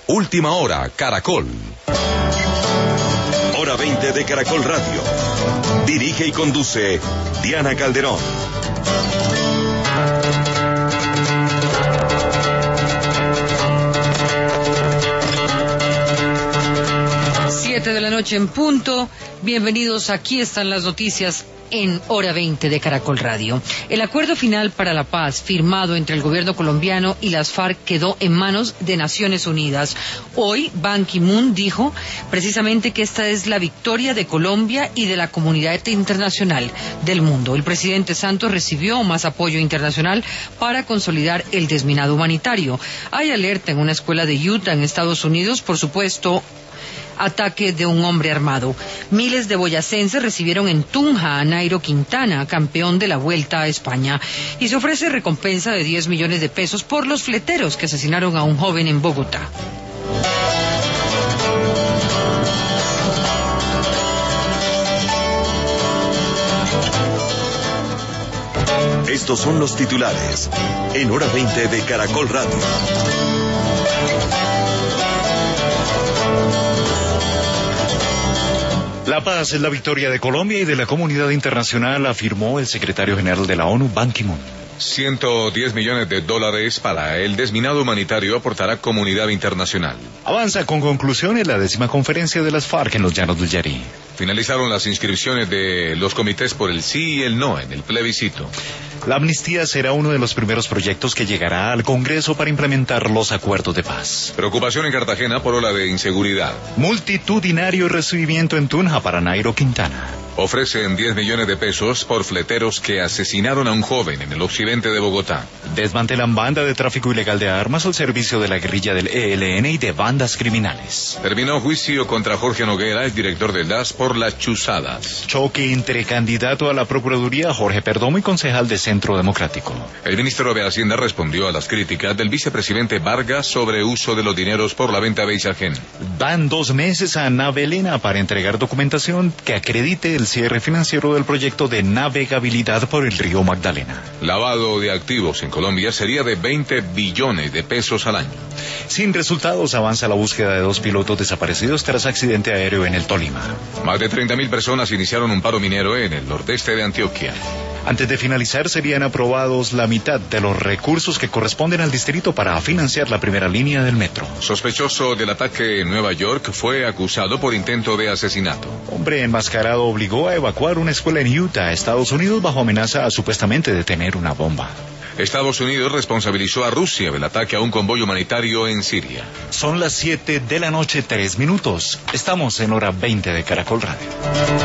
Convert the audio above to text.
Última Hora, Caracol. Hora 20 de Caracol Radio. Dirige y conduce Diana Calderón. De la noche en punto. Bienvenidos, aquí están las noticias en Hora 20 de Caracol Radio. El acuerdo final para la paz firmado entre el gobierno colombiano y las FARC quedó en manos de Naciones Unidas. Hoy Ban Ki-moon dijo precisamente que esta es la victoria de Colombia y de la comunidad internacional del mundo. El presidente Santos recibió más apoyo internacional para consolidar el desminado humanitario. Hay alerta en una escuela de Utah en Estados Unidos, por supuesto, ataque de un hombre armado. Miles de boyacenses recibieron en Tunja a Nairo Quintana, campeón de la Vuelta a España, y se ofrece recompensa de 10 millones de pesos por los fleteros que asesinaron a un joven en Bogotá. Estos son los titulares en Hora 20 de Caracol Radio. La paz es la victoria de Colombia y de la comunidad internacional, afirmó el secretario general de la ONU, Ban Ki-moon. 110 millones de dólares para el desminado humanitario aportará comunidad internacional. Avanza con conclusiones la 10ª conferencia de las FARC en los Llanos del Yarí. Finalizaron las inscripciones de los comités por el sí y el no en el plebiscito. La amnistía será uno de los primeros proyectos que llegará al Congreso para implementar los acuerdos de paz. Preocupación en Cartagena por ola de inseguridad. Multitudinario recibimiento en Tunja para Nairo Quintana. Ofrecen 10 millones de pesos por fleteros que asesinaron a un joven en el occidente de Bogotá. Desmantelan banda de tráfico ilegal de armas al servicio de la guerrilla del ELN y de bandas criminales. Terminó juicio contra Jorge Noguera, el director del DAS, por las chuzadas. Choque entre candidato a la Procuraduría Jorge Perdomo y concejal de Centro Democrático. El ministro de Hacienda respondió a las críticas del vicepresidente Vargas sobre uso de los dineros por la venta de Isagen. Dan 2 meses a Navelena para entregar documentación que acredite el cierre financiero del proyecto de navegabilidad por el río Magdalena. Lavado de activos en Colombia sería de 20 billones de pesos al año. Sin resultados, avanza la búsqueda de 2 pilotos desaparecidos tras accidente aéreo en el Tolima. Más de 30.000 personas iniciaron un paro minero en el nordeste de Antioquia. Antes de finalizar, serían aprobados la mitad de los recursos que corresponden al distrito para financiar la primera línea del metro. Sospechoso del ataque en Nueva York fue acusado por intento de asesinato. Hombre enmascarado obligó a evacuar una escuela en Utah, Estados Unidos, bajo amenaza supuestamente de tener una bomba. Estados Unidos responsabilizó a Rusia del ataque a un convoy humanitario en Siria. Son las 7 de la noche, 3 minutos. Estamos en Hora 20 de Caracol Radio.